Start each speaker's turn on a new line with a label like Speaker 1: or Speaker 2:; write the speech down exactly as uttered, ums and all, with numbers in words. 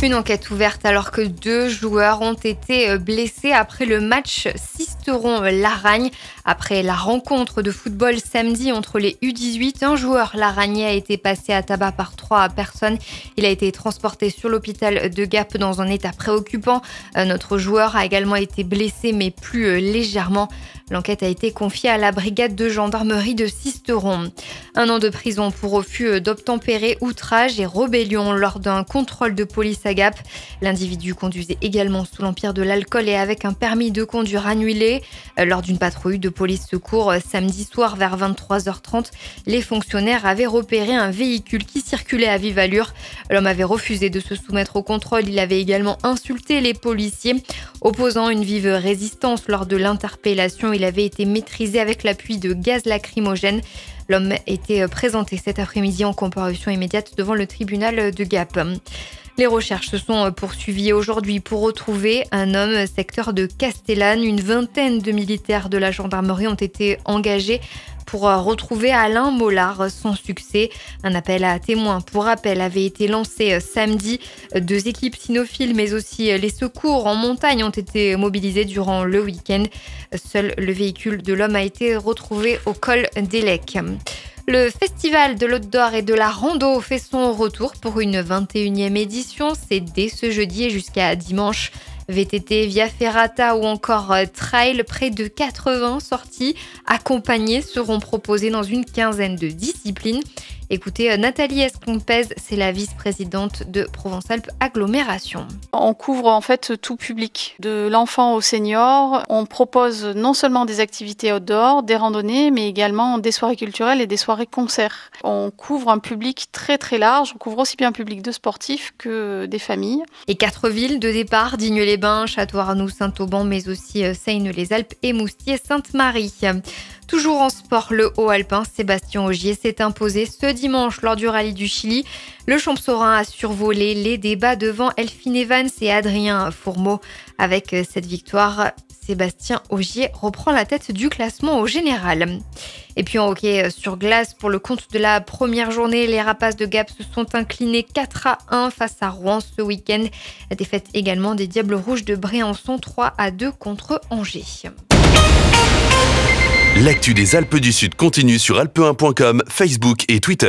Speaker 1: Une enquête ouverte alors que deux joueurs ont été blessés après le match Sisteron-Laragne. Après la rencontre de football samedi entre les U dix-huit, un joueur laragnais a été passé à tabac par trois personnes. Il a été transporté sur l'hôpital de Gap dans un état préoccupant. Notre joueur a également été blessé mais plus légèrement. L'enquête a été confiée à la brigade de gendarmerie de Sisteron. Un an de prison pour refus d'obtempérer, outrage et rébellion lors d'un contrôle de police à Gap. L'individu conduisait également sous l'empire de l'alcool et avec un permis de conduire annulé. Lors d'une patrouille de police secours samedi soir vers vingt-trois heures trente, les fonctionnaires avaient repéré un véhicule qui circulait à vive allure. L'homme avait refusé de se soumettre au contrôle. Il avait également insulté les policiers. Opposant une vive résistance lors de l'interpellation, il avait été maîtrisé avec l'appui de gaz lacrymogène. L'homme était présenté cet après-midi en comparution immédiate devant le tribunal de Gap. Les recherches se sont poursuivies aujourd'hui pour retrouver un homme secteur de Castellane. Une vingtaine de militaires de la gendarmerie ont été engagés pour retrouver Alain Mollard sans succès. Un appel à témoins pour appel avait été lancé samedi. Deux équipes cynophiles mais aussi les secours en montagne ont été mobilisés durant le week-end. Seul le véhicule de l'homme a été retrouvé au col d'Élec. Le festival de l'outdoor et de la rando fait son retour pour une vingt et unième édition. C'est dès ce jeudi et jusqu'à dimanche. V T T, Via Ferrata ou encore trail, près de quatre-vingts sorties accompagnées seront proposées dans une quinzaine de disciplines. Écoutez, Nathalie Escompez, c'est la vice-présidente de Provence-Alpes Agglomération.
Speaker 2: On couvre en fait tout public, de l'enfant au senior. On propose non seulement des activités outdoor, des randonnées, mais également des soirées culturelles et des soirées concerts. On couvre un public très très large. On couvre aussi bien un public de sportifs que des familles.
Speaker 1: Et quatre villes de départ, Digne-les-Bains, Château-Arnoux, Saint-Auban, mais aussi Seynes-les-Alpes et Moustier-Sainte-Marie. Toujours en sport, le haut alpin, Sébastien Ogier s'est imposé ce dimanche lors du rallye du Chili. Le champsaurin a survolé les débats devant Elfyn Evans et Adrien Fourmeau. Avec cette victoire, Sébastien Ogier reprend la tête du classement au général. Et puis en hockey sur glace, pour le compte de la première journée, les Rapaces de Gap se sont inclinés quatre à un face à Rouen ce week-end. La défaite également des Diables Rouges de Bréançon trois à deux contre Angers.
Speaker 3: L'actu des Alpes du Sud continue sur alpe un point com, Facebook et Twitter.